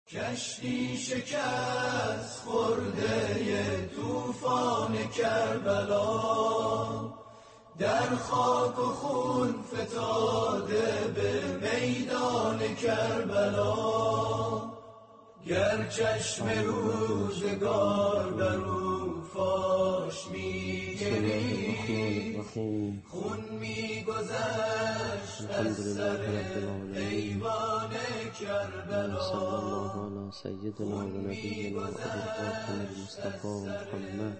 کشتی شکست خورده طوفان کربلا، در خاک و خون فتاده به میدان کربلا. گر چشم روزگار بر او فاش می‌گریست، خون می‌گذشت از سر ایوان کربلا. صلی الله علی سیدنا و نبینا ابی القاسم المصطفى محمد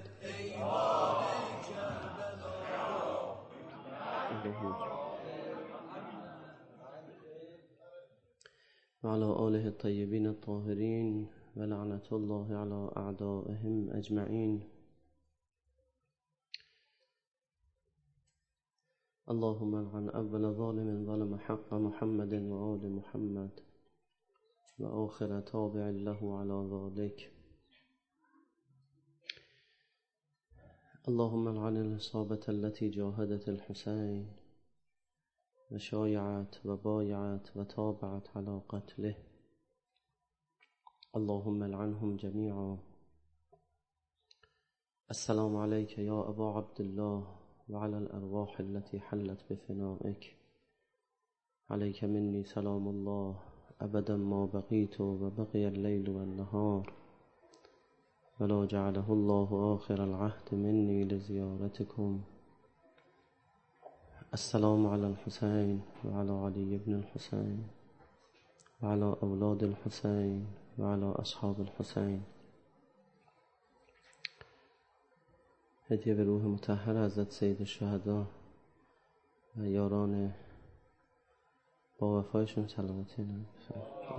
و علی آله الطیبین الطاهرین و لعنة الله علی اعدائهم اجمعین. اللهم العن اول ظالم ظلم حق محمد و آل محمد و آخر تابع له على ذلك. اللهم العن الإصابة التي جاهدت الحسين وشايعت وبايعت وتابعت على قتله. اللهم العنهم جميعا. السلام عليك يا أبا عبد الله وعلى الأرواح التي حلت بفنائك. عليك مني سلام الله أبدا ما بقيت وبقي الليل والنهار، ولا جعله الله آخر العهد مني لزيارتكم. السلام على الحسين وعلى علي بن الحسين وعلى أولاد الحسين وعلى أصحاب الحسين. هدیه به روح مطهر حضرت سید الشهدا و یاران با وفایشون سلامتی نباشد.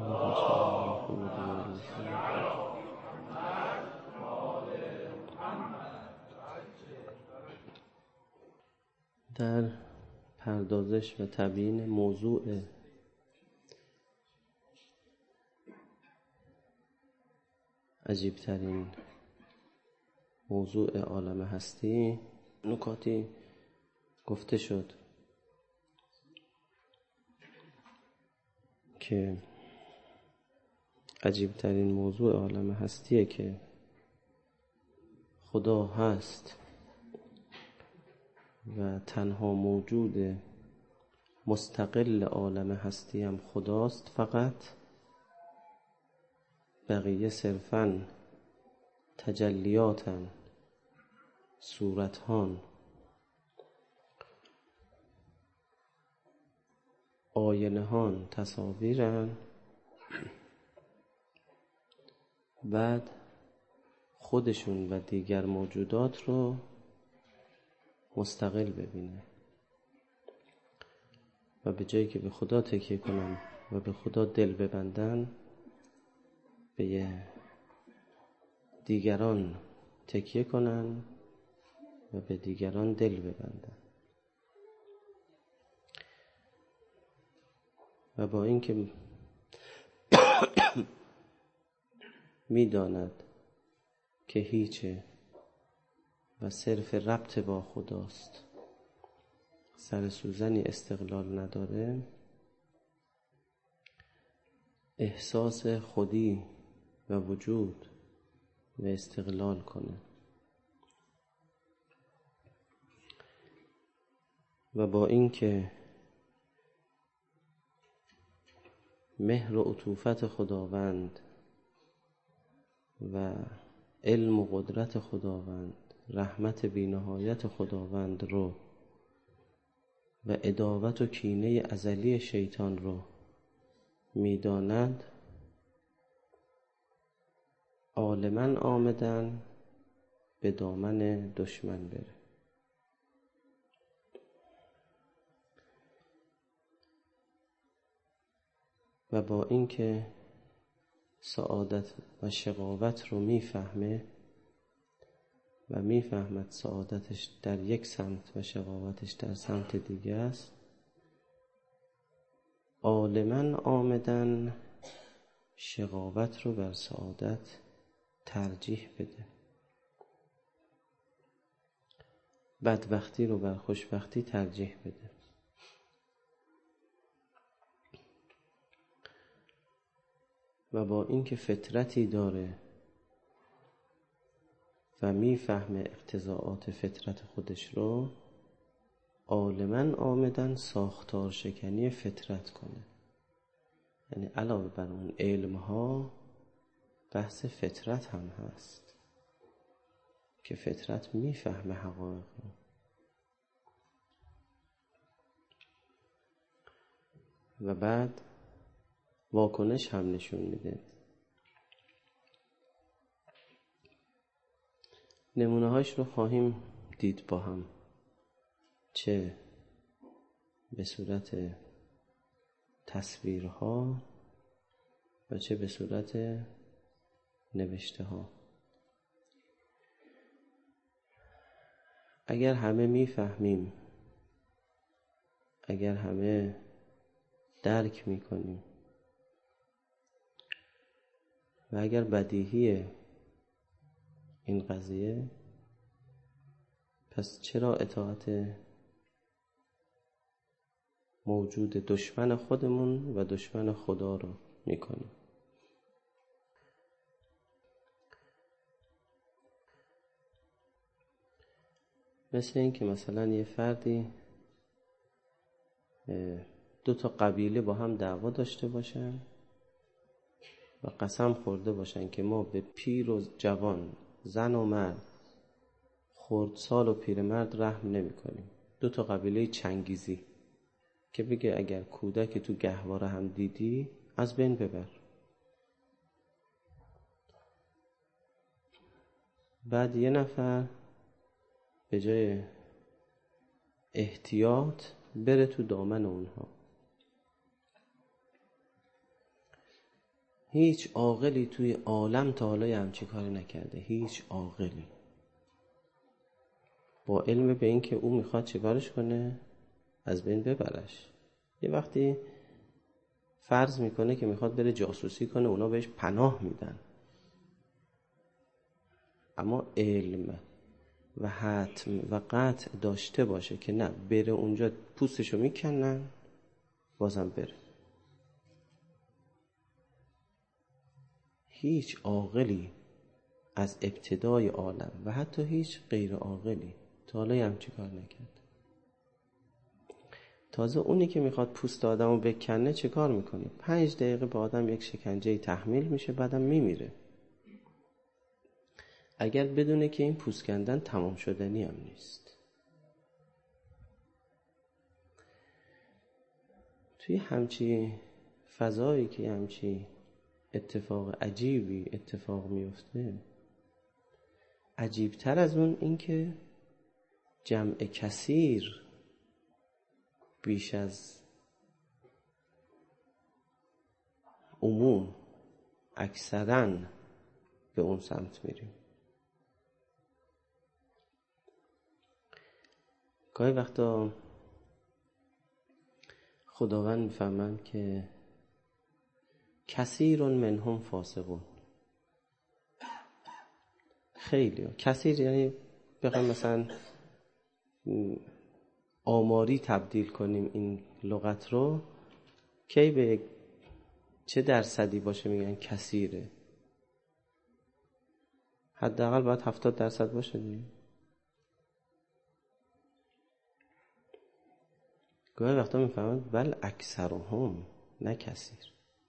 در پردازش و تبیین موضوع عجیبترین موضوع عالم هستی نکاتی گفته شد که عجیبترین موضوع عالم هستیه که خدا هست و تنها موجود مستقل عالم هستی هم خداست، فقط بقیه صرفاً تجلیاتن، صورتهان، آینهان، تصاویرن. بعد خودشون و دیگر موجودات رو مستقل ببینه و به جایی که به خدا تکیه کنن و به خدا دل ببندن، به دیگران تکیه کنن و به دیگران دل ببندن. و با اینکه میداند که هیچه و صرف ربط با خداست، سر سوزنی استقلال نداره، احساس خودی و وجود و استقلال کنه. و با اینکه مهر و عطوفت خداوند و علم و قدرت خداوند، رحمت بی‌نهایت خداوند رو و عداوت و کینه ازلی شیطان رو میداند، عالماً آمدن به دامن دشمن بره. و با اینکه سعادت و شقاوت رو میفهمه و میفهمد سعادتش در یک سمت و شقاوتش در سمت دیگه است، عالماً آمدن شقاوت رو بر سعادت ترجیح بده، بدبختی رو بر خوشبختی ترجیح بده. و با اینکه فطرتی داره و میفهمه اقتضاعات فطرت خودش رو، عالماً آمدن ساختار شکنی فطرت کنه. یعنی علاوه بر اون علمها بحث فطرت هم هست که فطرت میفهمه حقایق رو. و بعد واکنش هم نشون میده. نمونه هاش رو خواهیم دید با هم، چه به صورت تصویرها و چه به صورت نوشته ها. اگر همه میفهمیم، اگر همه درک میکنیم و اگر بدیهیه این قضیه، پس چرا اطاعت موجود دشمن خودمون و دشمن خدا رو میکنیم؟ مثل این که مثلا یه فردی 2 قبیله با هم دعوا داشته باشن و قسم خورده باشن که ما به پیر و جوان، زن و مرد، خردسال و پیرمرد رحم نمی کنیم. 2 قبیله چنگیزی که بگه اگر کودک تو گهواره هم دیدی از بین ببر. بعد یه نفر به جای احتیاط بره تو دامن اونها. هیچ عاقلی توی عالم تا حالا همچین کاری نکرده. هیچ عاقلی با علم به این که او میخواد چیکارش کنه، از بین ببرش. یه وقتی فرض میکنه که میخواد بره جاسوسی کنه، اونا بهش پناه میدن. اما علم و حتم و قطع داشته باشه که نه، بره اونجا پوستشو میکنن بازم بره. هیچ عاقلی از ابتدای عالم و حتی هیچ غیر عاقلی تا حالا همچین کار نکرد. تازه اونی که میخواد پوست آدمو بکنه چه کار میکنه؟ 5 دقیقه به آدم یک شکنجه تحمیل میشه، بعدم میمیره. اگر بدونه که این پوست کندن تمام شدنی هم نیست. توی همچی فضایی که همچی اتفاق عجیبی اتفاق میفته، عجیبتر از اون این که جمع کثیر بیش از عموم اکثراً به اون سمت میریم. گاهی وقتا خداوند میفهمند که کثیر منهم فاسقون. خیلی کثیر، یعنی بخوایم مثلا آماری تبدیل کنیم این لغت رو، کی به چه درصدی باشه میگن کثیره؟ حداقل باید 70% باشه دیگه. گاهی وقتا میفهمند بل اکثرهم، نه کثیر،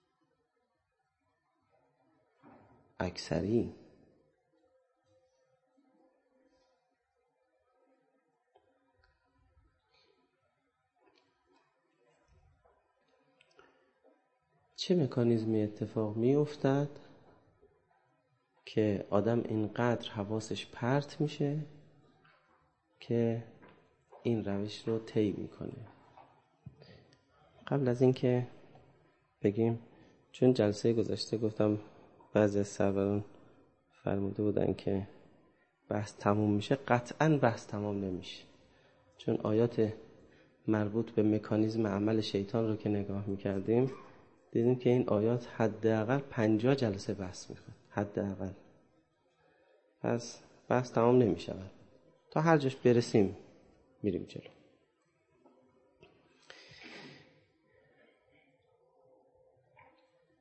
اکثری. چه مکانیزمی اتفاق می افتد که آدم اینقدر حواسش پرت میشه که این روش رو طی میکنه؟ قبل از این که بگیم، چون جلسه گذشته گفتم بعضی از سروران فرموده بودن که بحث تموم میشه، قطعاً بحث تمام نمیشه، چون آیات مربوط به مکانیزم عمل شیطان رو که نگاه میکردیم دیدیم که این آیات حداقل 50 جلسه بحث میخواد، حداقل. پس بحث تمام نمیشه، تا هر جاش برسیم میریم جلو.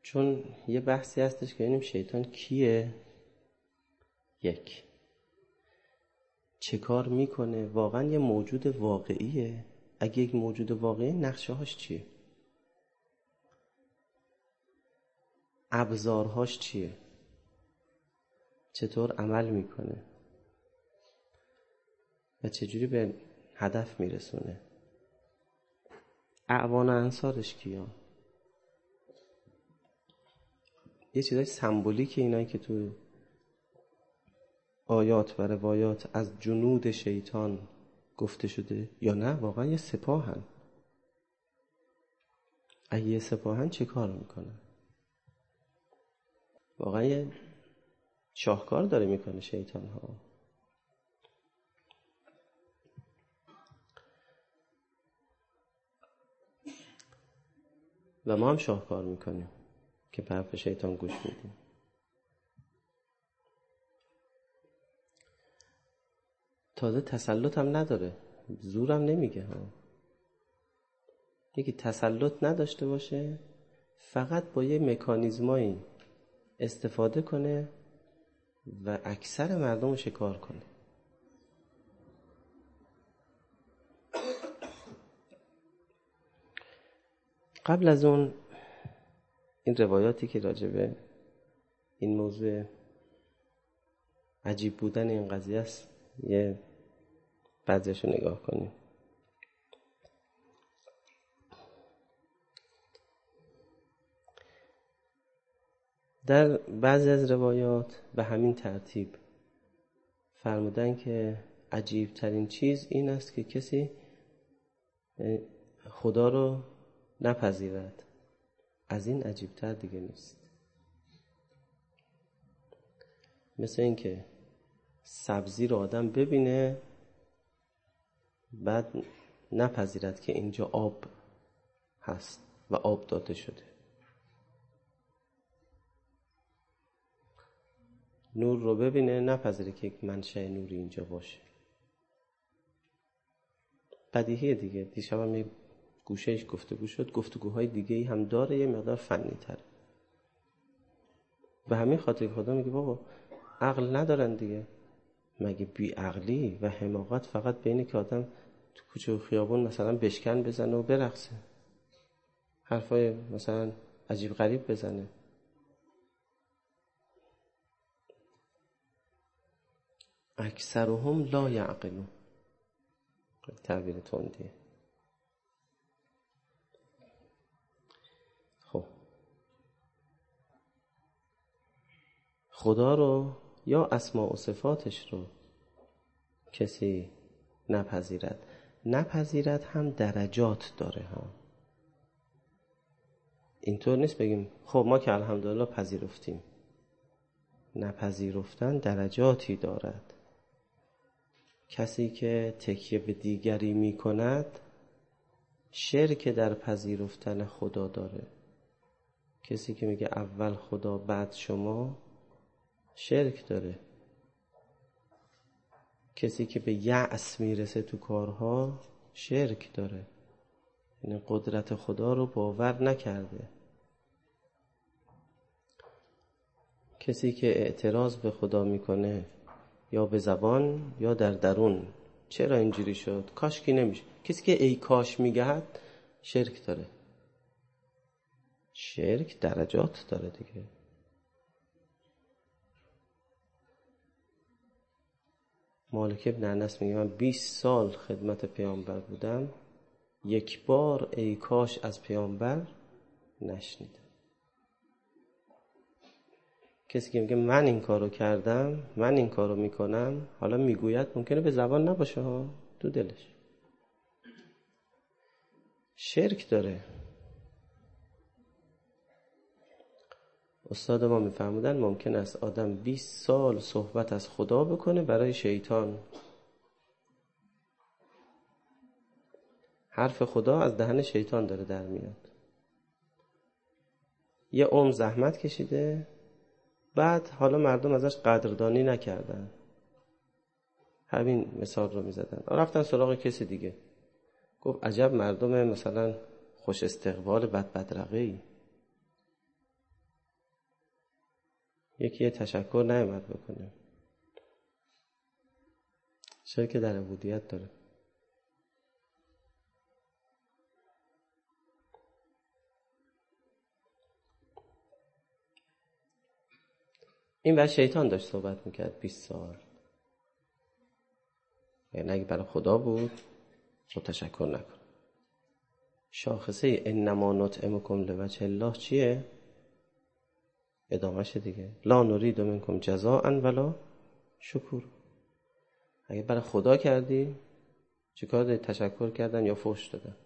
چون یه بحثی هستش که ببینیم شیطان کیه، یک، چه کار میکنه، واقعا یه موجود واقعیه؟ اگه یک موجود واقعی، نقشه هاش چیه، ابزارهاش چیه، چطور عمل میکنه و چجوری به هدف میرسونه، اعوان و انصارش کیا. یه چیزای سمبولیک اینایی که تو آیات و روایات از جنود شیطان گفته شده یا نه واقعا یه سپاهن؟ اگه یه سپاهن چه کار میکنن؟ واقعا یه شاهکار داره میکنه شیطان ها. و ما هم شاهکار میکنیم که به حرف شیطان گوش میدیم. تازه تسلط هم نداره، زورم نمیگه ها. یکی تسلط نداشته باشه، فقط با یه مکانیزمایی استفاده کنه و اکثر مردم رو شکار کنه. قبل از اون این روایاتی که راجبه این موضوع عجیب بودن این قضیه است، یه بعضیشو نگاه کنیم. در بعضی از روایات به همین ترتیب فرمودن که عجیب ترین چیز این است که کسی خدا رو نپذیرد. از این عجیب تر دیگه نیست. مثل این که سبزی رو آدم ببینه بعد نپذیرد که اینجا آب هست و آب داده شده. نور رو ببینه نپذیره که یک منشأ نوری اینجا باشه. بدیهیه دیگه. دیشب هم یه گوشهش گفتگو شد، گفتگوهای دیگه‌ای هم داره، یه مقدار فنی تره. به همین خاطر خدا میگه بابا عقل ندارن دیگه. مگه بی عقلی و حماقت فقط بینه که آدم تو کوچه و خیابون مثلا بشکن بزنه و برقصه، حرفای مثلا عجیب غریب بزنه. اکثرهم لا یعقلون، تعبیر تندیه. خب خدا رو یا اسماء و صفاتش رو کسی نپذیرد هم درجات داره ها. اینطور نیست بگیم خب ما که الحمدلله پذیرفتیم. نپذیرفتن درجاتی دارد. کسی که تکیه به دیگری می کند شرک در پذیرفتن خدا داره. کسی که میگه اول خدا بعد شما شرک داره. کسی که به یأس میرسه تو کارها شرک داره، یعنی قدرت خدا رو باور نکرده. کسی که اعتراض به خدا میکنه یا به زبان یا در درون چرا اینجوری شد، کاش کی نمیشه. کسی که ای کاش میگهد شرک داره. شرک درجات داره دیگه. مالک ابن انس میگه من 20 سال خدمت پیامبر بودم، یک بار ای کاش از پیامبر نشنیدم. کسی که میگه من این کارو کردم، من این کارو میکنم، حالا میگوید ممکنه به زبان نباشه ها، تو دلش شرک داره. استاد ما میفهمودن ممکن است آدم 20 سال صحبت از خدا بکنه برای شیطان. حرف خدا از دهن شیطان داره در میاد. یه عمر زحمت کشیده، بعد حالا مردم ازش قدردانی نکردن، همین مثال رو میزدن، رفتن سراغ کسی دیگه. گفت عجب مردم مثلا خوش استقبال بدرقه‌ای. یکی تشکر نیامد بکنه، شرک در عبودیت داره. این بعد شیطان داشت صحبت میکرد 20 سال. یعنی اگه برای خدا بود تو تشکر نکن. شاخصه انما نطعمکم لوجه الله چیه؟ ادامهش دیگه، لا نرید منکم جزاء ولا شکور. اگه برای خدا کردی چیکار داری؟ تشکر کردن یا فحش دادن؟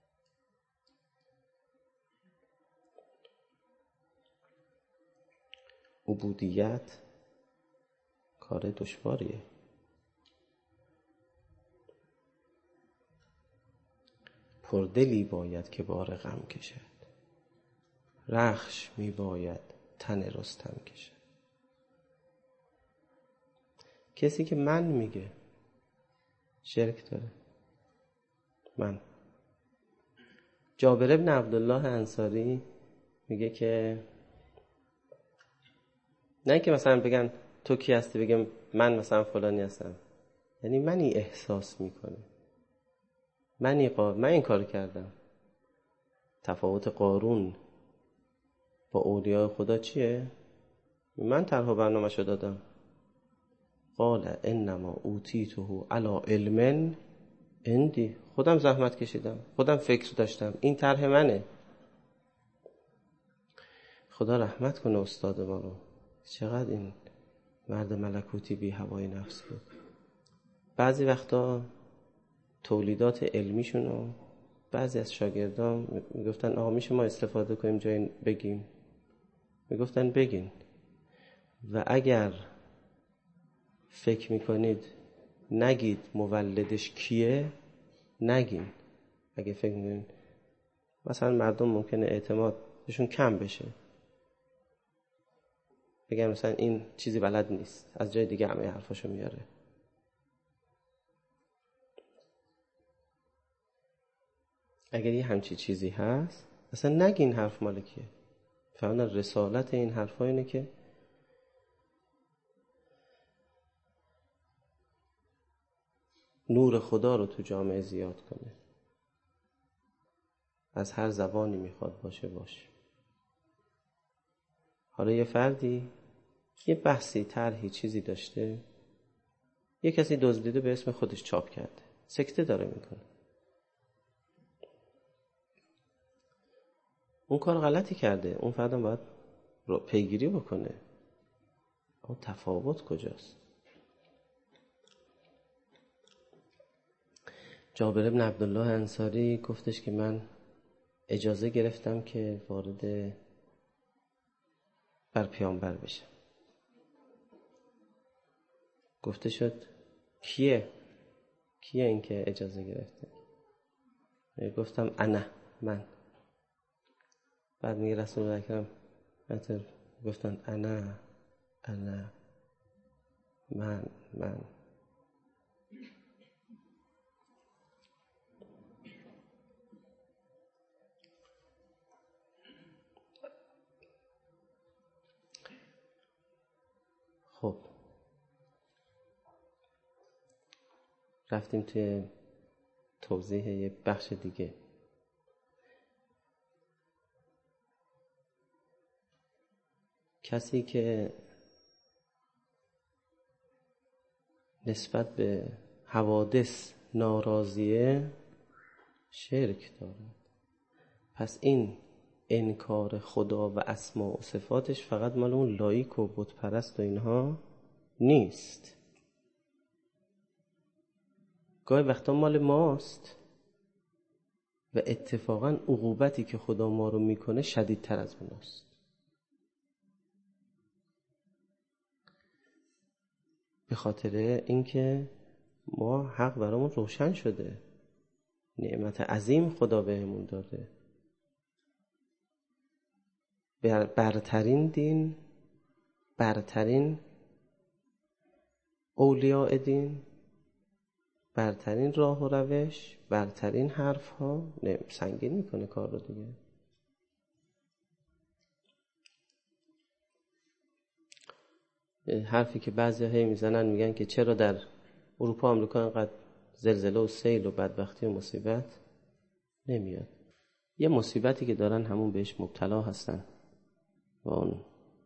عبودیت کار دشواریه. پردلی باید که بار غم کشد، رخش می باید تن رستم کشد. کسی که من میگه شرک داره. من جابر بن عبدالله انصاری میگه که نه که مثلا بگن تو کی هستی، بگم من مثلا فلانی هستم، یعنی منی احساس میکنه، من این کار کردم. تفاوت قارون با اولیاء خدا چیه؟ من طرح و برنامه‌شو دادم. قال انما اوتیته علی علم عندی، خودم زحمت کشیدم، خودم فکر داشتم، این طرح منه. خدا رحمت کنه استاد ما رو، چقدر این مرد ملکوتی بی هوای نفس بود. بعضی وقتا تولیدات علمیشونو بعضی از شاگردان میگفتن آقا میشه ما استفاده کنیم جای بگیم؟ میگفتن بگین، و اگر فکر میکنید نگید مولدش کیه نگین. اگه فکر میکنید مثلا مردم ممکنه اعتماد بهشون کم بشه، بگم مثلا این چیزی بلد نیست، از جای دیگه همه حرفاشو میاره. اگر یه همچی چیزی هست اصلا نگین حرف مالکیه. فهمیدن رسالت این حرفا اینه که نور خدا رو تو جامعه زیاد کنه. از هر زبانی میخواد باشه. حالا یه فردی یه بحثی طرحی چیزی داشته، یه کسی دزدیده به اسم خودش چاپ کرده، سکته داره میکنه. اون کار غلطی کرده، اون فردم باید پیگیری بکنه. اون تفاوت کجاست؟ جابر بن عبدالله انصاری گفتش که من اجازه گرفتم که وارد بر پیامبر بشم. گفته شد کیه این که اجازه گرفته؟ گفتم من. بعد میگه رسول الله اکرم گفتن انا من. خب رفتیم توی توضیح یه بخش دیگه. کسی که نسبت به حوادث ناراضیه شرک دارد. پس این انکار خدا و اسما و صفاتش فقط مال اون لایک و بت پرست و اینها نیست، گاهی وقتا مال ماست و اتفاقا عقوبتی که خدا ما رو میکنه شدیدتر از اوناست. به خاطر اینکه ما حق برامون روشن شده، نعمت عظیم خدا بهمون داده. برترین دین، برترین اولیاء دین، برترین راه و روش، برترین حرف ها سنگین میکنه کار رو دیگه. حرفی که بعضی هی میزنن میگن که چرا در اروپا آمریکا اینقدر زلزله و سیل و بدبختی و مصیبت نمیاد. یه مصیبتی که دارن همون بهش مبتلا هستن و اون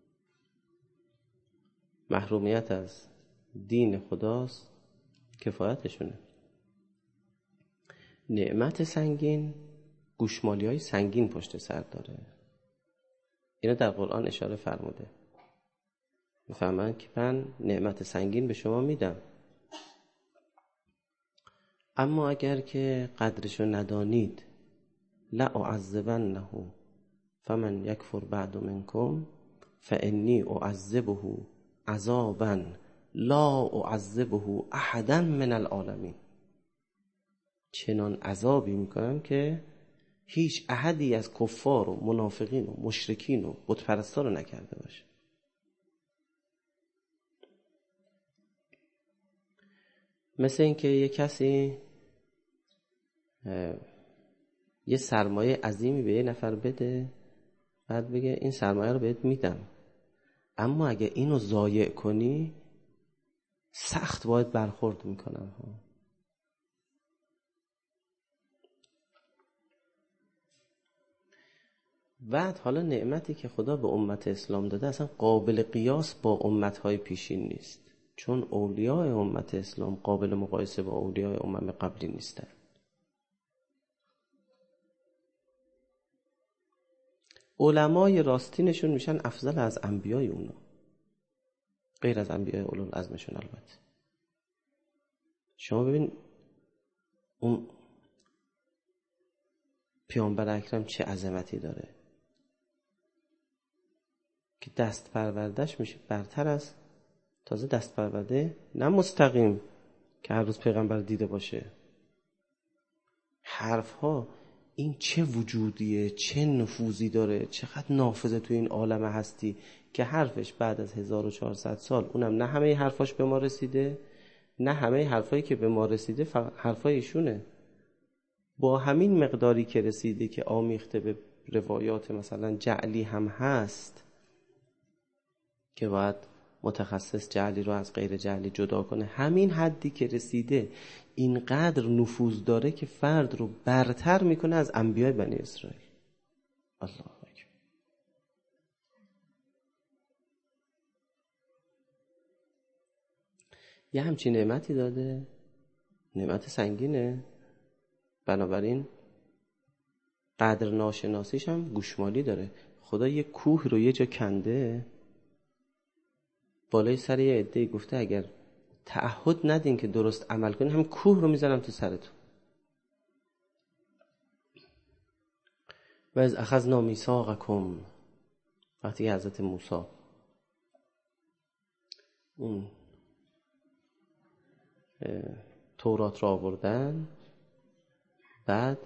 محرومیت از دین خداست، کفایتشونه. نعمت سنگین گوشمالی های سنگین پشت سر داره. اینو در قرآن اشاره فرموده. میفهمن که من نعمت سنگین به شما میدم، اما اگر که قدرشو ندانید لأعذبنه فمن یکفر بعد منکم فانی اعذبه عذابا لا اعذبه احدا من العالمین. چنان عذابی میکنم که هیچ احدی از کفار و منافقین و مشرکین و بت پرستا رو نکرده باشه. مثل این که یه کسی یه سرمایه عظیمی به یه نفر بده، بعد بگه این سرمایه رو بهت میدم، اما اگه اینو ضایع کنی سخت باید برخورد میکنم. بعد حالا نعمتی که خدا به امت اسلام داده اصلا قابل قیاس با امتهای پیشین نیست، چون اولیاء امت اسلام قابل مقایسه با اولیاء امم قبلی نیستن. علمای راستینشون میشن افضل از انبیای اونا، غیر از انبیای اولوالعزمشون. البته شما ببین اون پیامبر اکرم چه عظمتی داره که دست پروردهش میشه برتر از تازه دست پرورده نه مستقیم که هر روز پیغمبر دیده باشه. حرفها این چه وجودیه، چه نفوذی داره، چقدر نافذه تو این عالم هستی که حرفش بعد از 1400 سال، اونم نه همه حرفاش به ما رسیده، نه همه حرفایی که به ما رسیده حرفای ایشونه. با همین مقداری که رسیده که آمیخته به روایات مثلا جعلی هم هست که باید متخصص جعلی رو از غیر جعلی جدا کنه، همین حدی که رسیده اینقدر نفوذ داره که فرد رو برتر میکنه از انبیای بنی اسرائیل. الله اکبر. یه همچین نعمتی داده، نعمت سنگینه، بنابراین قدر ناشناسیش هم گوشمالی داره. خدا یه کوه رو یه جا کنده، بالای سر یه عده‌ای گفته اگر تعهد ندین که درست عمل کنین هم کوه رو میزنم تو سرتون. و از اخذنا میثاقکم، وقتی حضرت موسی اون تورات را آوردن بعد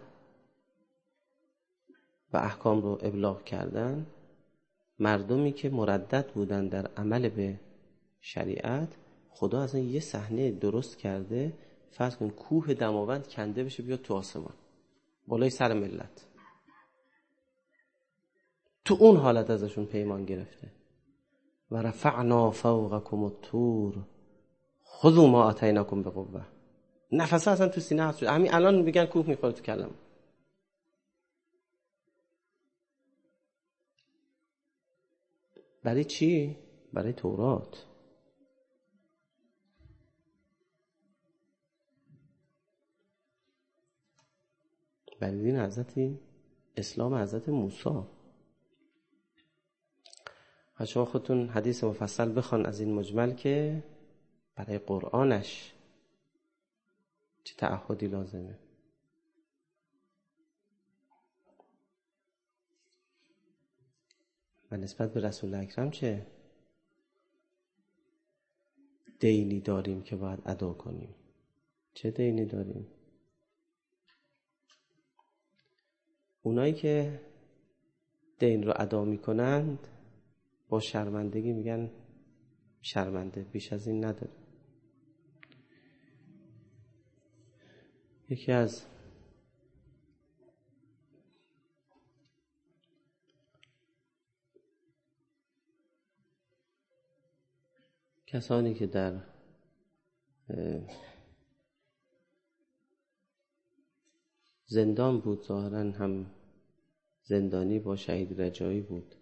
و احکام رو ابلاغ کردن، مردمی که مردد بودن در عمل به شریعت، خدا اصلا یه صحنه درست کرده، فرض کن کوه دماوند کنده بشه بیاد تو آسمان بالای سر ملت، تو اون حالت ازشون پیمان گرفته. و رفعنا فوقکم الطور خذوا ما آتیناکم بقوه. نفسه اصلا تو سینه هست، همین الان میگن کوه میخوره تو کلم. برای چی؟ برای تورات. برای دین حضرت اسلام حضرت موسی. شما خودتون حدیث مفصل بخوان از این مجمل که برای قرآنش چه تعهدی لازمه. و نسبت به رسول اکرم چه دینی داریم که باید ادا کنیم. چه دینی داریم؟ اونایی که دین رو ادا میکنند با شرمندگی میگن شرمنده، بیش از این نداره. یکی از کسانی که در زندان بود، ظاهراً هم زندانی با شهید رجایی بود،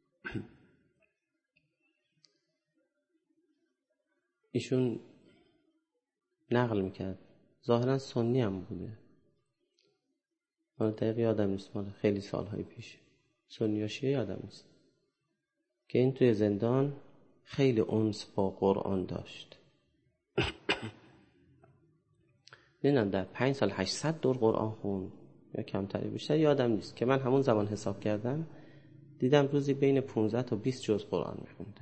ایشون نقل میکرد، ظاهراً سنی هم بوده، من دقیق یادم نیست، مال خیلی سالهای پیش، سنی یا شیعه یادم نیست، که این توی زندان خیلی انس با قرآن داشت. نمیدونم در 5 سال 800 دور قرآن خوند یا کمتری، بیشتر یادم نیست، که من همون زمان حساب کردم دیدم روزی بین 15 تا 20 جز قرآن میخونده.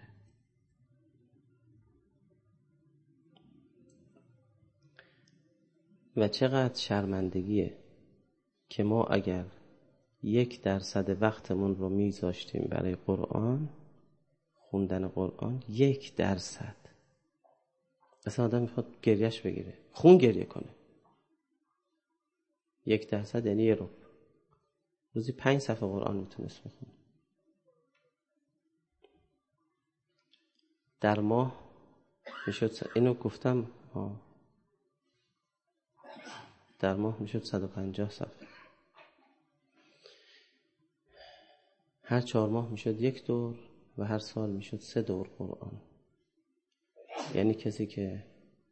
و چقدر شرمندگیه که ما اگر 1% وقتمون رو میذاشتیم برای قرآن، خوندن قرآن، 1%، اصلا آدم میخواد گریهش بگیره، خون گریه کنه. 1% یعنی 1 ربع، روزی 5 صفحه قرآن میتونست بخونه. در ماه میشد، اینو گفتم، در ماه میشد 150 صفحه، هر 4 ماه میشد 1 دور و هر سال میشد 3 دور قرآن. یعنی کسی که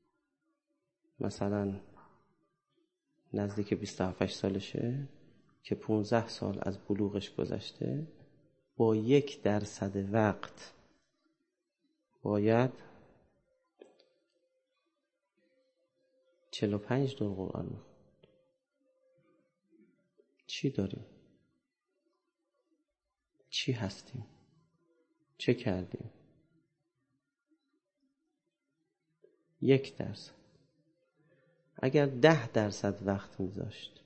مثلا نزدیک 27 سالشه، که 15 سال از بلوغش گذشته، با 1% وقت باید 45 دور قرآن میخوند. چی داریم؟ چی هستیم؟ چه کردیم؟ 1%. اگر 10% وقت میذاشت،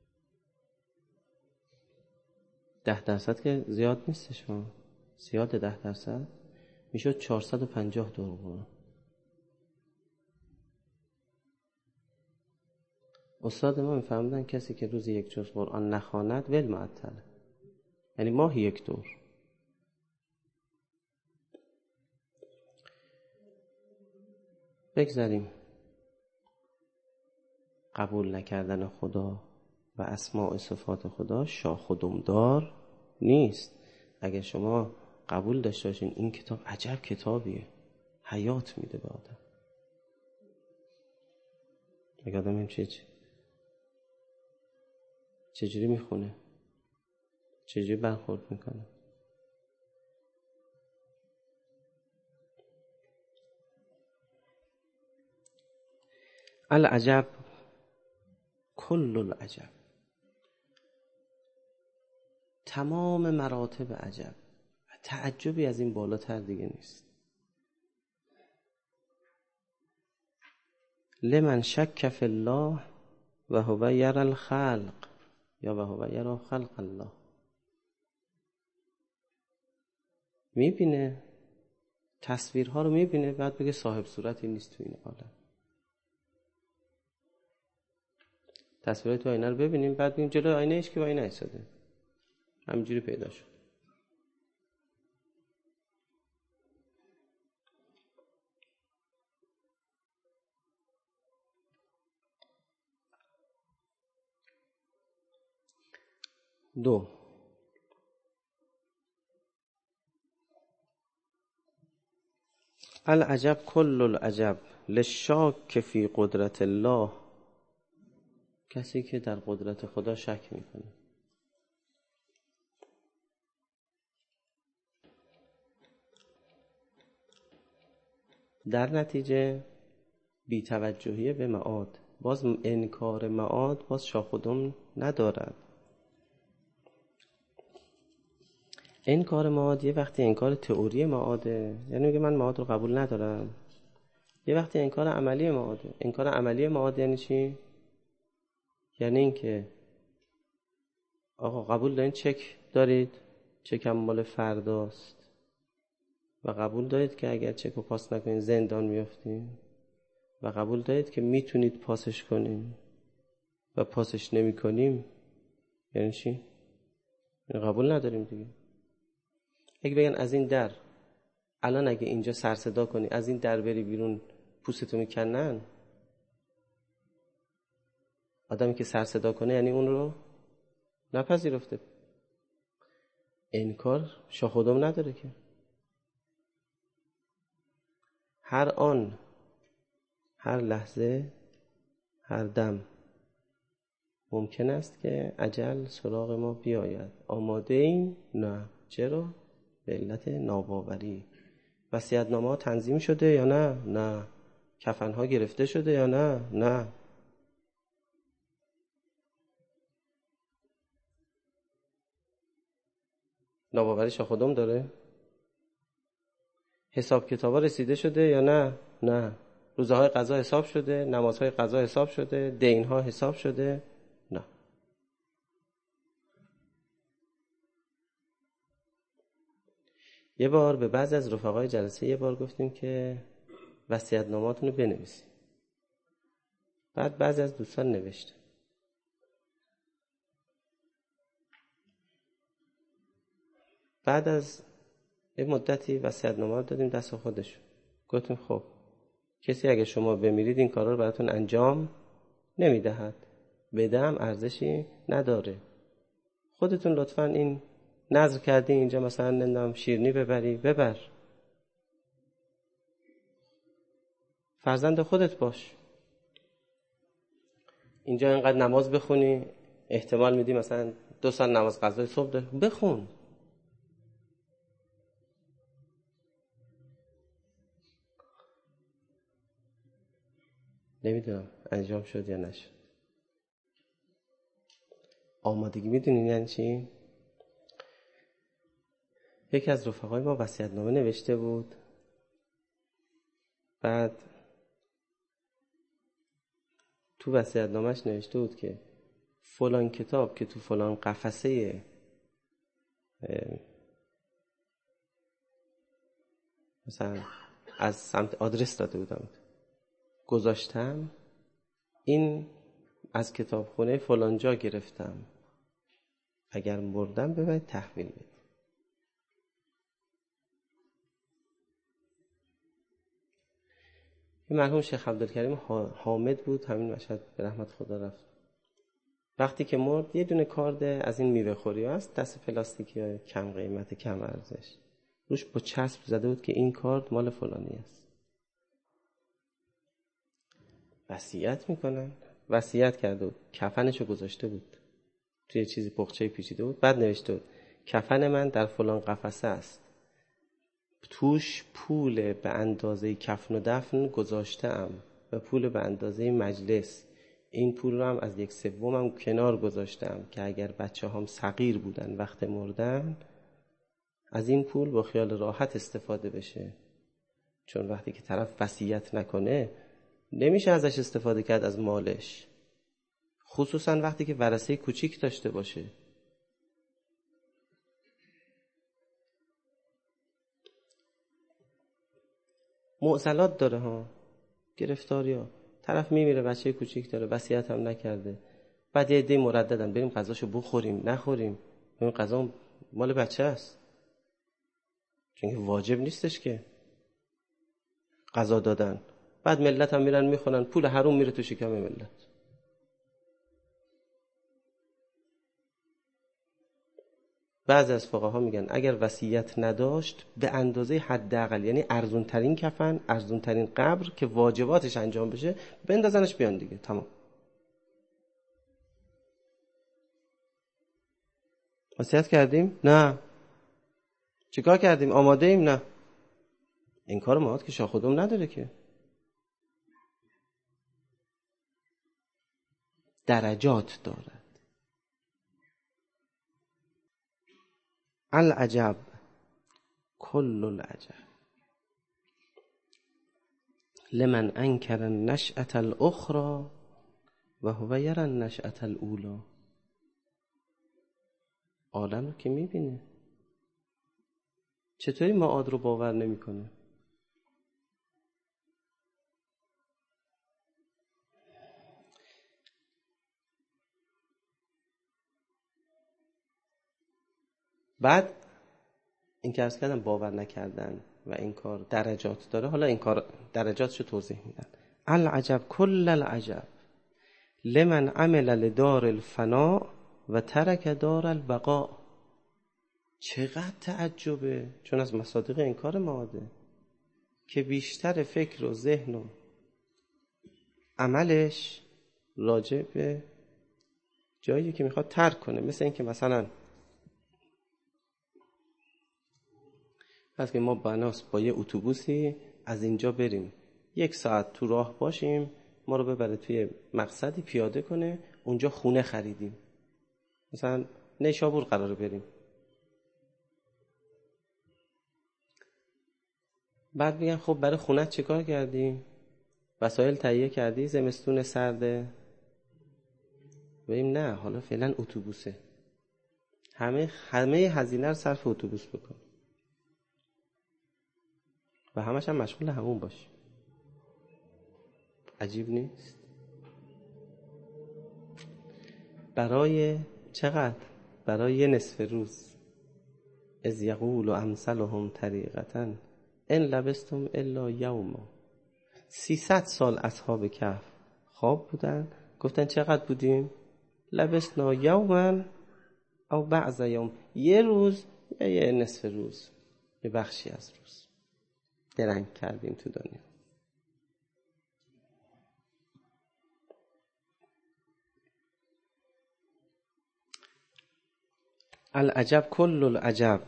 10% که زیاد نیستش، زیاد 10% میشد 450 دور قرآن. استاد ما میفهمدن کسی که روزی 1 جز قرآن نخواند ول معطله، یعنی ماهی 1 دور. بگذاریم قبول نکردن خدا و اسماء و صفات خدا شاخ و دمدار نیست. اگر شما قبول داشته باشین این کتاب عجب کتابیه، حیات میده به آدم، اگر آدم این چجوری میخونه، چجوری برخورد میکنه. العجب کل العجب، تمام مراتب عجب، تعجبی از این بالاتر دیگه نیست. لمن شک فی الله و هو یری الخلق، یا و هو یری خلق الله. میبینه تصویرها رو، میبینه بعد بگه صاحب صورتی نیست تو این عالم. تصویرهای تو آینه رو ببینیم، بعد بگیم جلوی آینه ایش که با آینه ایستاده، همینجوری پیدا شد. دو، العجب کل العجب للشاک فی قدرت الله، کسی که در قدرت خدا شک میکنه. در نتیجه بی‌توجهی به معاد، باز انکار معاد باز شاخ و دم ندارد. انکار معاد یه وقتی انکار تئوری معاده، یعنی میگه من معاد رو قبول ندارم. یه وقتی انکار عملی معاده. انکار عملی معاد یعنی چی؟ یعنی این که آقا قبول دارین چک دارید، چک هم مال فرداست و قبول دارید که اگر چک رو پاس نکنین زندان میافتین و قبول دارید که میتونید پاسش کنین و پاسش نمی کنیم. یعنی چی؟ یعنی قبول نداریم دیگه. اگه بگن از این در الان اگه اینجا سر صدا کنی از این در بری بیرون پوستتو میکنن. آدمی که سر صدا کنه یعنی اون رو نپذیرفته. انکار شاخ و دم نداره که. هر آن، هر لحظه، هر دم ممکن است که اجل سراغ ما بیاید. آماده ایم؟ نه. چرا؟ به علت ناباوری. وصیت‌نامه‌ها تنظیم شده یا نه؟ نه. کفن‌ها گرفته شده یا نه؟ نه. ناباوری شاخ و دم داره؟ حساب کتابا رسیده شده یا نه؟ نه. روزه های قضا حساب شده، نمازهای قضا حساب شده، دین ها حساب شده؟ نه. یه بار به بعضی از رفقای جلسه یه بار گفتیم که وصیت‌نامه‌تون رو بنویسید. بعد بعضی از دوستان نوشت. بعد از یه مدتی وصیت‌نامه رو دادیم دست خودش. گفتیم خب کسی اگه شما بمیرید این کارا رو براتون انجام نمیدهد. بدم ارزشی نداره. خودتون لطفاً این نذر کردی اینجا مثلا نمیدونم شیرینی ببری، ببر. فرزند خودت باش. اینجا اینقدر نماز بخونی، احتمال میدی مثلا 2 سال نماز قضای صبح داری، بخون. نمیدونم انجام شد یا نشد. آمادگی میدونین یعنی چی؟ یکی از رفقای ما وصیت‌نامه نوشته بود. بعد تو وصیت‌نامه‌اش نوشته بود که فلان کتاب که تو فلان قفسه مثلا از سمت آدرس داده بودم گذاشتم، این از کتابخونه فلان جا گرفتم، اگر مردم ببرید تحویل بدید. این مرحوم شیخ عبدالکریم حامد بود، همین مشهد، به رحمت خدا رفت. وقتی که مرد یه دونه کارد از این میوه خوری هست، دست پلاستیکی های کم قیمت کم ارزش، روش با چسب زده بود که این کارد مال فلانی است. وصیت میکنن. وصیت کرده بود، کفنشو گذاشته بود توی چیزی پخچه پیچیده بود. بعد نوشته بود کفن من در فلان قفسه است، توش پول به اندازه کفن و دفن گذاشتم و پول به اندازه مجلس. این پول رو هم از 1/3 کنار گذاشتم که اگر بچه هم صغیر بودن وقت مردن از این پول با خیال راحت استفاده بشه. چون وقتی که طرف وصیت نکنه نمیشه ازش استفاده کرد از مالش، خصوصا وقتی که ورثه کوچیک داشته باشه. معضلات داره ها، گرفتاری ها. طرف میمیره بچه کوچیک داره، وصیت هم نکرده، بعد یه عده مرددن بریم غذاشو بخوریم نخوریم، این غذا مال بچه است، چون که واجب نیستش که غذا دادن. بعد ملت هم میرن میخونن، پول حروم میره تو شکم ملت. بعضی از فقها میگن اگر وصیت نداشت به اندازه حداقل، یعنی ارزون ترین کفن، ارزون ترین قبر که واجباتش انجام بشه، بندازنش بیان دیگه، تمام. وصیت کردیم؟ نه. چیکار کردیم؟ آماده ایم؟ نه. این کار ماهات که شاخ و دم نداره که. درجات دارد. العجب کل العجب لمن انکر النشأة الاخرى و هو یری النشأة الاولی. عالم رو که میبینه، چطوری معاد رو باور نمیکنه؟ بعد این که عرض کردم باور نکردن و این کار درجات داره. حالا این کار درجاتشو توضیح میدن. العجب کل العجب لمن عمل لدار الفناء و ترک دار البقاء. چقدر تعجبه، چون از مصادیق این کار ماده که بیشتر فکر و ذهن و عملش راجع به جایی که میخواد ترک کنه. مثل این که مثلا پس که ما بناس با یه اتوبوسی از اینجا بریم 1 ساعت تو راه باشیم، ما رو ببره توی مقصدی پیاده کنه، اونجا خونه خریدیم، مثلا نیشابور قراره بریم. بعد میگن خب برای خونت چه کار کردیم؟ وسایل تهیه کردی؟ زمستون سرده؟ بگیم نه، حالا فعلا اتوبوسه، همه هزینه رو صرف اتوبوس بکن و همش هم مشغول همون باش. عجیب نیست؟ برای چقدر؟ برای یه نصف روز. اذ یقول امثلهم طریقة ان لبستم الا یوما. 300 سال اصحاب کهف خواب بودن، گفتن چقدر بودیم؟ لبسنا یوما او بعض یوم، یه روز یا یه نصف روز، یه بخشی از روز درنگ کردیم تو دنیا. العجب کل العجب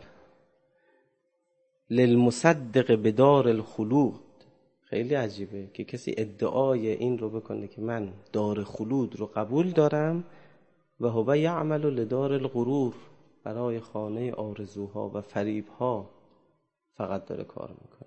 للمصدق بدار الخلود. خیلی عجیبه که کسی ادعای این رو بکنه که من دار خلود رو قبول دارم و هو یعمل لدار الغرور، برای خانه آرزوها و فریبها فقط داره کار میکنه.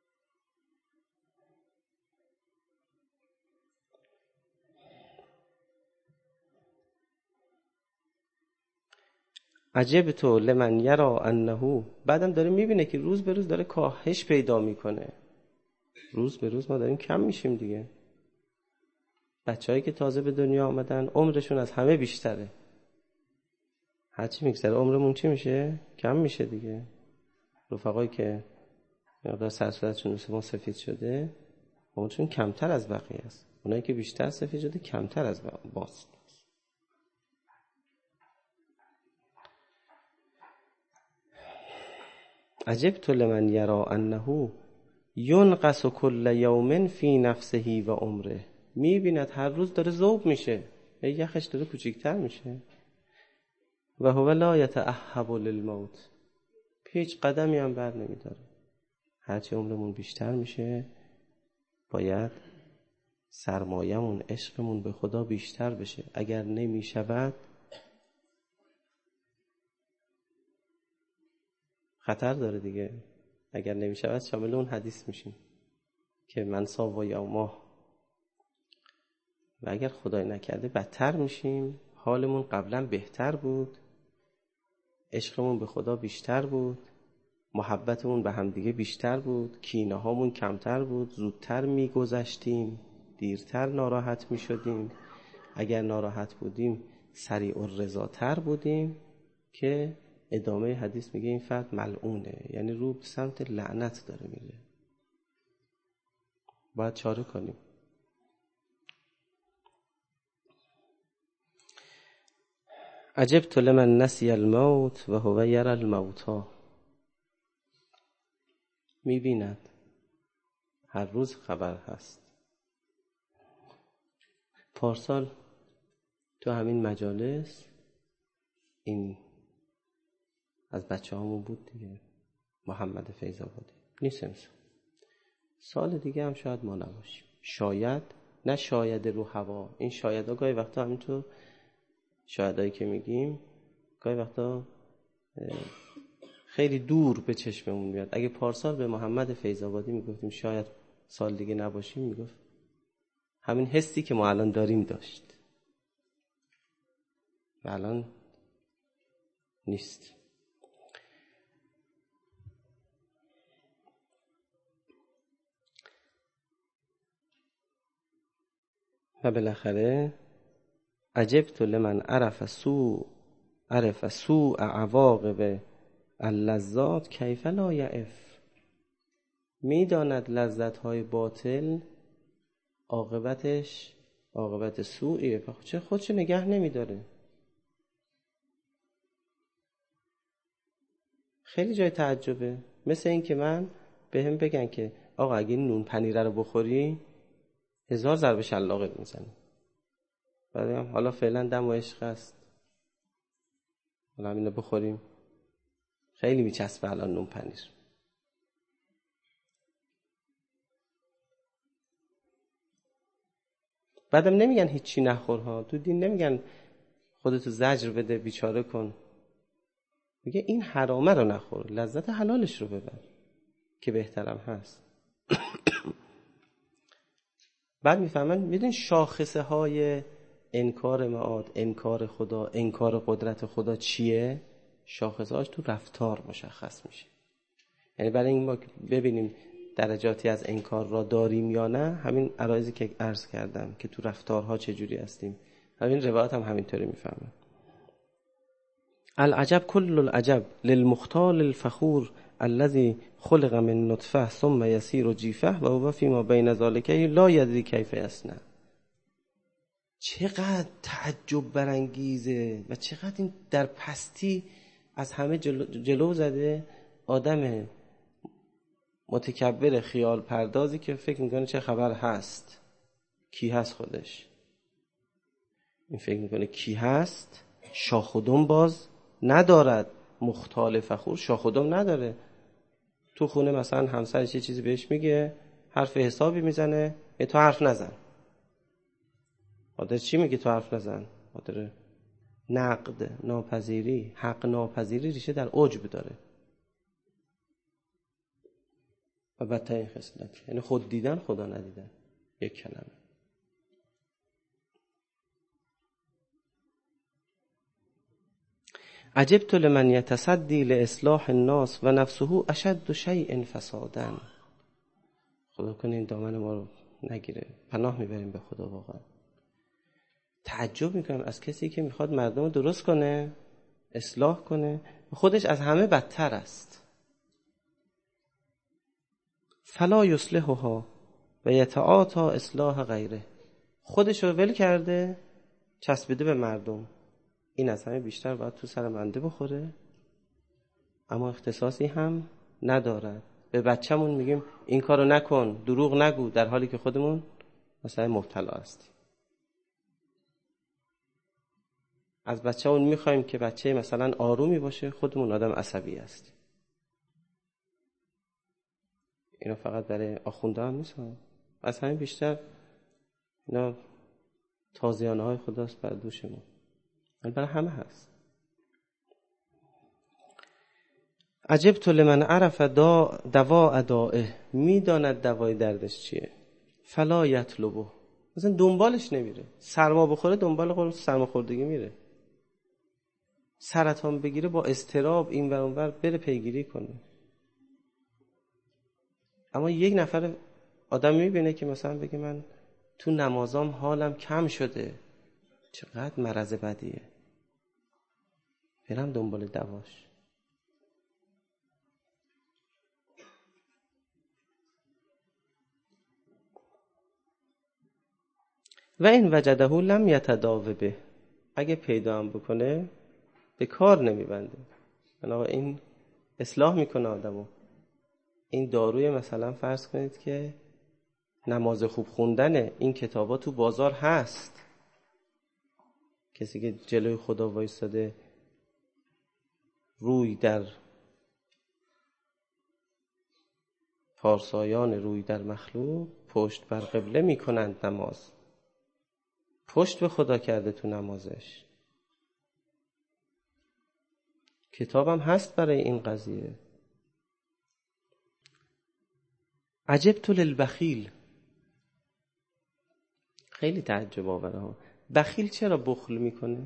عجبت لمن یرا انه، بعدم داره میبینه که روز به روز داره کاهش پیدا میکنه، روز به روز ما داریم کم میشیم دیگه. بچه‌هایی که تازه به دنیا آمدن عمرشون از همه بیشتره، هرچی میگذره عمرمون چی میشه؟ کم میشه دیگه. رفقایی که مقدار سرصورتشون مثل ما سفید شده عمرشون کمتر از بقیه است، اونایی که بیشتر سفید شده کمتر از باست. عجبت لمن یرا انه ینقص کل یوم فی نفسه و عمره. میبیند هر روز داره ذوب میشه، یخش داره کوچیکتر میشه. و هو لا یتأهب للموت، هیچ قدمی هم بر نمیداره. هرچی عمرمون بیشتر میشه باید سرمایه‌مون، عشقمون به خدا بیشتر بشه. اگر نمیشود خطر داره دیگه. اگر نمیشود شامل اون حدیث میشیم که من ساوا یوما، و اگر خدای نکرده بدتر میشیم. حالمون قبلا بهتر بود، عشقمون به خدا بیشتر بود، محبتمون به همدیگه بیشتر بود، کینه هامون کمتر بود، زودتر میگذشتیم، دیرتر ناراحت میشدیم. اگر ناراحت بودیم سریع الرضاتر بودیم، که ادامه حدیث میگه این فرد ملعونه، یعنی رو به سمت لعنت داره میره. باید چاره کنیم. عجبت لمن نسی الموت و هو یری الموتا. میبیند هر روز خبر هست. پارسال تو همین مجالس این از بچه هامون بود دیگه، محمد فیض‌آبادی نیست امسال. سال دیگه هم شاید ما نباشیم، شاید، نه شاید رو هوا، این شاید ها گاهی وقتا همینطور شایدایی که میگیم گاهی وقتا خیلی دور به چشممون میاد. اگه پارسال به محمد فیض‌آبادی میگفتیم شاید سال دیگه نباشیم، میگفت همین حسی که ما الان داریم داشت و الان نیست. و بالاخره عجبت لمن عرف سوء عواقب اللذات کیف لا یعف. میداند لذت‌های باطل عاقبتش عاقبت سوئیه، چه خودش نگه نمیداره. خیلی جای تعجبه. مثل این که من بهم بگن که آقا اگه این نون پنیره رو بخوری 1000 ضربه شلاقت میزنی، بعدم حالا فعلا دم و عشق است، حالا اینو بخوریم. خیلی میچسبه الان نون پنیر. بعدم نمیگن هیچی نخورها، تو دین نمیگن خودتو زجر بده بیچاره کن، میگه این حرامه رو نخور، لذت حلالش رو ببر که بهترم هست. بعد میفهمن میدونی شاخصه های انکار معاد، انکار خدا، انکار قدرت خدا چیه؟ شاخصه هاش تو رفتار مشخص میشه. یعنی برای این ما ببینیم درجاتی از انکار را داریم یا نه، همین عرایزی که عرض کردم که تو رفتارها چجوری هستیم، همین روایت هم همینطوری میفهمن. العجب کل العجب للمختال الفخور الذي خلق من نطفه ثم يسير جيفه و هو فيما بين ذلك لا يدري كيف يصنع. چقدر تعجب برانگیزه و چقدر این در پستی از همه جلو زده آدم متکبر خیال پردازی که فکر میکنه چه خبر هست، کی هست خودش. این فکر میکنه کی هست، شاخ و دم باز ندارد. مختال فخور شاخ و دم نداره. تو خونه مثلا همسرش یه چیزی بهش میگه، حرف حسابی میزنه، تو حرف نزن. خاطر چی میگه تو حرف نزن؟ خاطر نقد، ناپذیری، حق ناپذیری ریشه در عجب داره. و بدترین خصلت، یعنی خود دیدن خدا ندیدن. یک کلمه. عجبت لمن یتصدی لاصلاح الناس و نفسه اشد شیء فسادا. خدا کنه این دامن ما رو نگیره. پناه میبریم به خدا. واقعا تعجب میکنم از کسی که میخواد مردم رو درست کنه، اصلاح کنه، خودش از همه بدتر است. فلا یصلحها و یتعاطی اصلاح غیره. خودش رو ول کرده، چسبیده به مردم. این از همه بیشتر باید تو سر منده بخوره، اما اختصاصی هم ندارد. به بچه‌مون میگیم این کارو نکن، دروغ نگو، در حالی که خودمون مثلا مبتلا هستیم. از بچه‌مون میخوایم که بچه مثلا آرومی باشه، خودمون آدم عصبی هستیم. اینا فقط برای آخونده هم نیست، از همین بیشتر اینا تازیانه های خداست بر دوشمون، برای همه هست. عجبت لمن عرف دواء دائه. میداند دوای دردش چیه. فلا یطلبه. مثلا دنبالش نمیره. سرما بخوره دنبال سرماخوردگی میره. سرطان بگیره با اضطراب این ور اون ور بره پیگیری کنه. اما یک نفر آدم میبینه که مثلا بگه من تو نمازام حالم کم شده، چقدر مرض بدیه، برم دنبال دواش. و این وجده لم یتداوی به. اگه پیدا هم بکنه به کار نمیبنده. این اصلاح میکنه آدمو. این داروی مثلا فرض کنید که نماز خوب خوندن، این کتابا تو بازار هست. کسی که جلوی خدا وایستاده، روی در پارسایان روی در مخلوق، پشت بر قبله میکنند نماز. پشت به خدا کرده تو نمازش. کتابم هست برای این قضیه. عجبت للبخیل. خیلی تعجب آوره. بخیل چرا بخل میکنه؟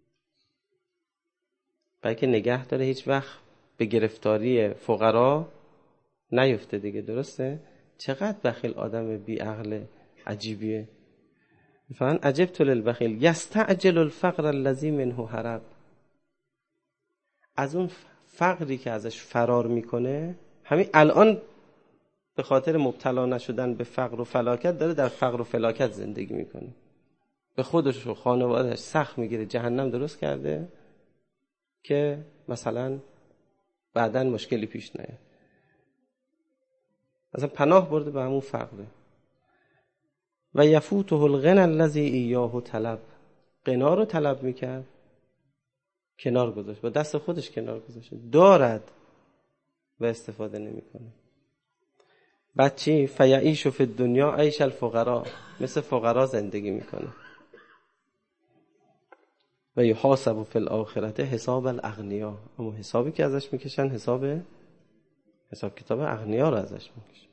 بلکه نگه داره هیچ وقت به گرفتاری فقرا نیفته دیگه. درسته؟ چقدر بخیل آدم بی عقل عجیبیه. مثلا عجبت للبخیل یستعجل الفقر الذی منه هرب. از اون فقری که ازش فرار میکنه همین الان به خاطر مبتلا نشدن به فقر و فلاکت داره در فقر و فلاکت زندگی میکنه، به خودش و خانوادهش سخت میگیره، جهنم درست کرده که مثلا بعداً مشکلی پیش نیاد. مثلا پناه برده به همون فقره. و یفوته الغنى الذی ایاه طلب، غنا رو طلب میکرد، کنار گذاشت، با دست خودش کنار گذاشت، دارد و استفاده نمیکنه. بعد چی؟ فیعیش فی الدنیا عیش الفقراء، مثل فقرا زندگی میکنه. و یحاسب فی الاخرة حساب الاغنیا، اما حسابی که ازش میکشن حساب کتاب اغنیا رو ازش میکشن.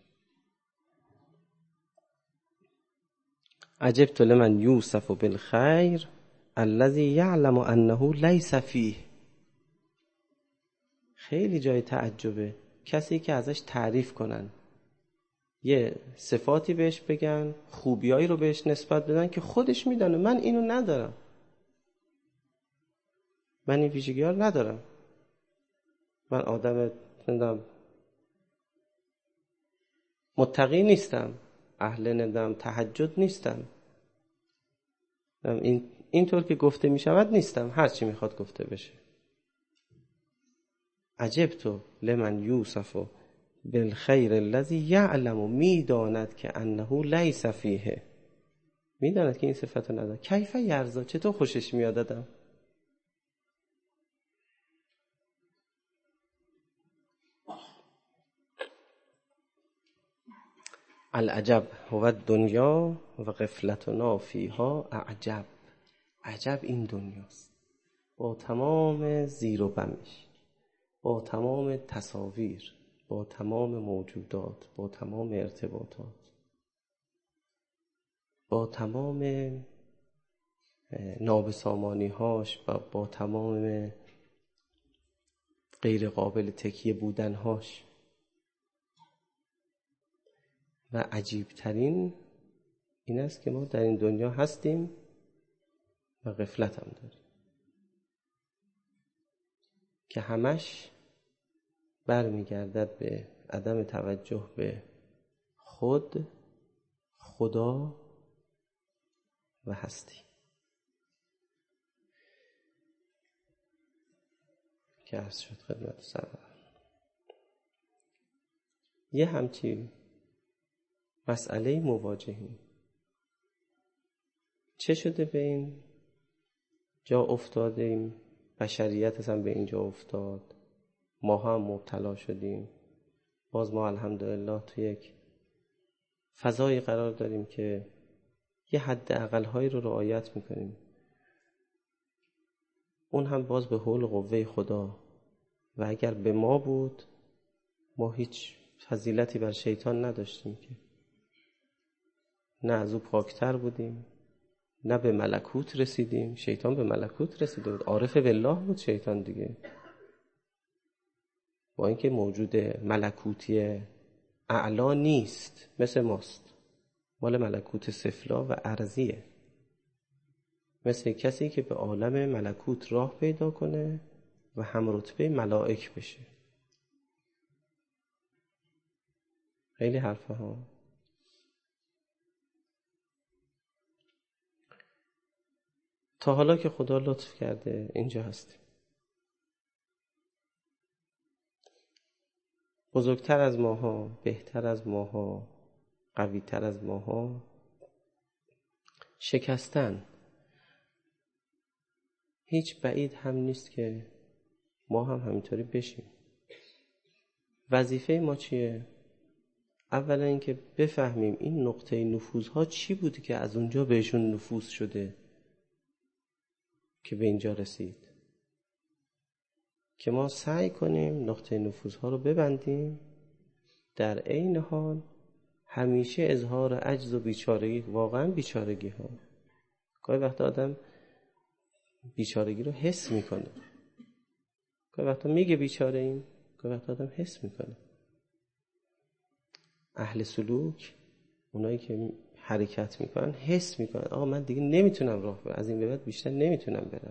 عجبت لمن یوصف بالخیر الذی یعلم انه لیس فیه. خیلی جای تعجبه کسی که ازش تعریف کنن، یه صفاتی بهش بگن، خوبیایی رو بهش نسبت بدن که خودش میدونه من اینو ندارم، من این ویژگی ها رو ندارم، من آدم متقی نیستم، اهل تهجد نیستم، اینطور که گفته می شود نیستم، هر چی میخواد گفته بشه. عجبت لمن یوصف بالخیر الذی یعلم، میداند که انه لیس فیه، میداند که این صفت رو نداره. کیف یرضا، چطور خوشش میاد آدم؟ العجب هو الدنیا و غفلتنا فیها اعجب. عجب این دنیاست با تمام زیر و بمش، با تمام تصاویر، با تمام موجودات، با تمام ارتباطات، با تمام نابسامانی هاش و با تمام غیر قابل تکیه بودن هاش. و عجیب ترین این است که ما در این دنیا هستیم و غفلت هم داریم که همش برمیگردد به عدم توجه به خود، خدا و هستی. که عرض شد خدمت سرور یه همچی مسئله مواجهیم. چه شده به این جا افتادیم؟ بشریت هم به اینجا افتاد، ما هم مبتلا شدیم. باز ما الحمدلله تو یک فضایی قرار داریم که یه حد اقل‌هایی رو رعایت میکنیم، اون هم باز به حول قوه خدا. و اگر به ما بود ما هیچ فضیلتی بر شیطان نداشتیم، که نه از او پاکتر بودیم، نه به ملکوت رسیدیم. شیطان به ملکوت رسیده بود، عارف بالله بود شیطان دیگه، با اینکه موجود ملکوتی اعلا نیست، مثل ماست، مال ملکوت سفلا و ارضیه، مثل کسی که به عالم ملکوت راه پیدا کنه و هم رتبه ملائک بشه. خیلی حرفه ها. تا حالا که خدا لطف کرده اینجا هستیم. بزرگتر از ماها، بهتر از ماها، قویتر از ماها شکستن. هیچ بعید هم نیست که ما هم همینطوری بشیم. وظیفه ما چیه؟ اولا اینکه بفهمیم این نقطه نفوذها چی بودی که از اونجا بهشون نفوذ شده که به اینجا رسید، که ما سعی کنیم نقطه نفوذها رو ببندیم، در عین حال همیشه اظهار عجز و بیچارگی، واقعا بیچارگی ها، گاهی وقتا آدم بیچارگی رو حس میکنه، گاهی وقتا میگه بیچاره ایم، گاهی وقتا آدم حس میکنه. اهل سلوک، اونایی که حرکت میکنن، حس میکنن آقا من دیگه نمیتونم راه برم، از این به بعد بیشتر نمیتونم برم.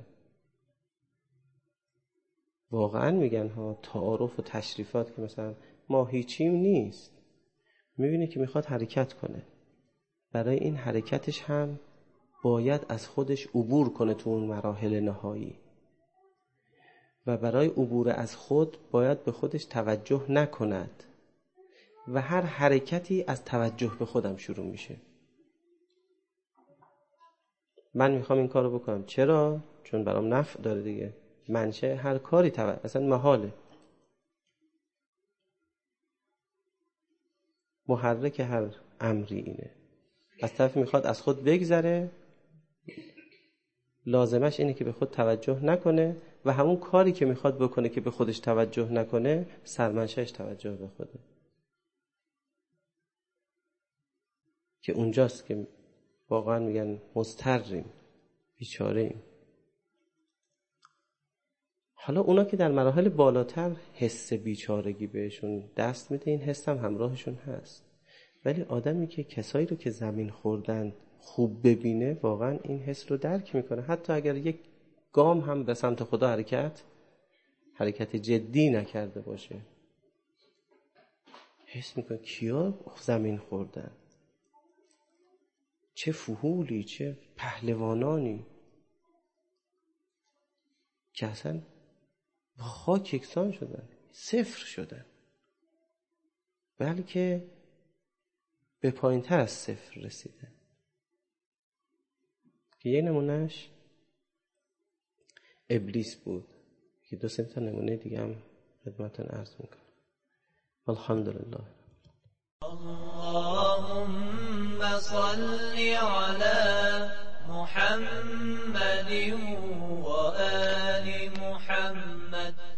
واقعا میگن ها تعارف و تشریفات که مثلا ما هیچیم نیست، میبینه که میخواد حرکت کنه. برای این حرکتش هم باید از خودش عبور کنه تو اون مراحل نهایی و برای عبور از خود باید به خودش توجه نکند و هر حرکتی از توجه به خودم شروع میشه. من میخوام این کارو بکنم. چرا؟ چون برام نفع داره دیگه. منشه هر کاری اصلا محاله. محرک هر امری اینه. از طرف میخواد از خود بگذره، لازمش اینه که به خود توجه نکنه و همون کاری که میخواد بکنه که به خودش توجه نکنه سرمنشهش توجه به خوده، که اونجاست که واقعا میگن مضطریم، بیچاره‌ایم. حالا اونا که در مراحل بالاتر حس بیچارگی بهشون دست میده، این حس هم همراهشون هست، ولی آدمی که کسایی رو که زمین خوردن خوب ببینه واقعا این حس رو درک میکنه. حتی اگر یک گام هم به سمت خدا حرکت جدی نکرده باشه، حس میکنه کیا زمین خوردن، چه فحولی، چه پهلوانانی که اصلا با خاک یکسان شدن، صفر شدن، بلکه به پایین تر از صفر رسیدن. که یه نمونهش ابلیس بود که 2 تا نمونه دیگه هم خدمتتون عرض میکنم. الحمدلله. اللهم صل على محمد و آل محمد